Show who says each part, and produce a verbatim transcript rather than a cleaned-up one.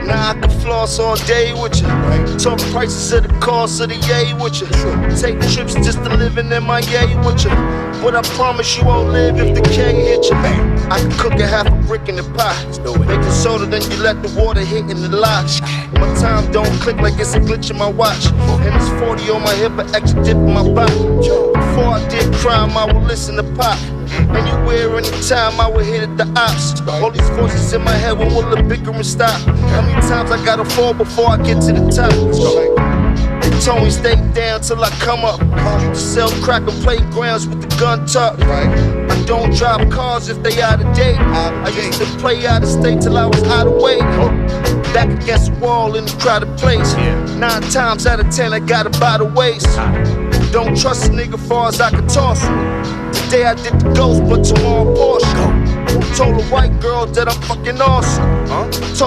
Speaker 1: Now I can floss all day with you. Talk prices of the cost of the yay with you. Take trips just to live in M I A with you. But I promise you won't live if the K hit you. I can cook a half a brick in the pot. Baking soda, then you let the water hit in the lock. My time don't click like it's a glitch in my watch. And it's forty on my hip, an extra dip in my body. Before I did crime, I would listen to pop. Anywhere, anytime, I would hit at the ops. All these voices in my head, when will the bickering stop? How many times I gotta fall before I get to the top? They told me stay down till I come up. To sell crack on playgrounds with the gun tucked. I don't drive cars if they out of date. I used to play out of state till I was out of weight. Back against the wall in the crowded place. Nine times out of ten, I got it by the waist. Don't trust a nigga far as I can toss him. Today I did the ghost, but tomorrow Porsche. Told a white girl that I'm fucking awesome.